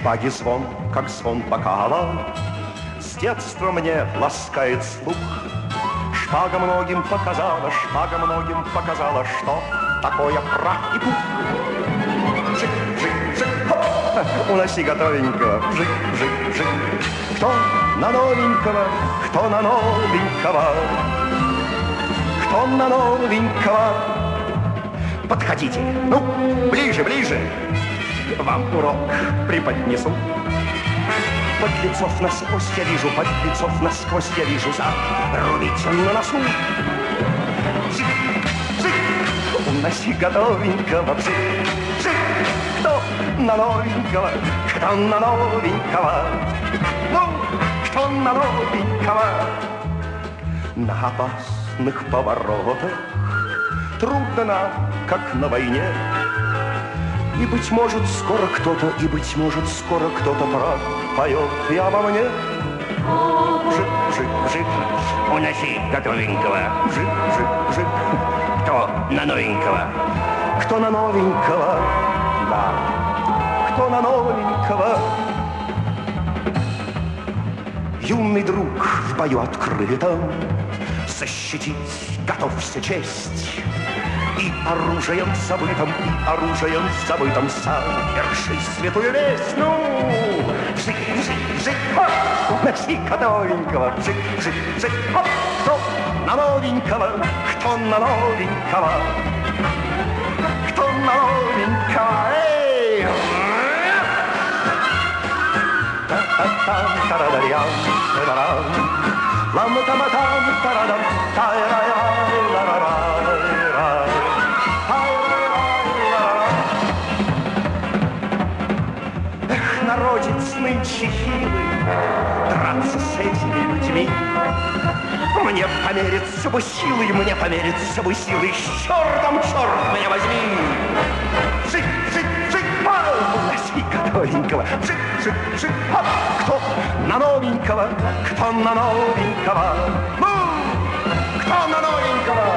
шпаги звон, как звон бокала, с детства мне ласкает слух. Шпага многим показала, что такое прах и пух. Жик, жик, жик, хоп, уноси готовенького, жик, жик, жик. Кто на новенького, кто на новенького, кто на новенького. Подходите, ну, ближе, ближе, вам урок преподнесу. Подлецов насквозь я вижу, подлецов насквозь я вижу, зарубите на носу. Жик, жик, уноси готовенького, жик, жик. Кто на новенького, кто на новенького, ну, кто на новенького. На опасных поворотах трудно нам, как на войне. И, быть может, скоро кто-то пропоет и обо мне. Жик, жик, жик, уноси готовенького. Жик, жик, жик. Кто на новенького? Кто на новенького? Да. Кто на новенького? Юный друг в бою открытом защитить готовься честь. И оружием забытым соверши святую весть. Ну, жик, жик, жик, хоп, уноси готовенького. Жик, жик, жик, хоп, кто на новенького, кто на новенького, кто на новенького, эй! Та-та-там, тарадарям, тадарам, лам-там-там, тарадам, тай-рай-рай-ла-ра-рай. Народец нынче хилый, драться с этими людьми. Мне помериться бы силой, чертом, черт меня возьми. Жик, жик, жик, уноси готовенького. Жик, жик, жик, хоп, кто на новенького, кто на новенького, ну, кто на новенького.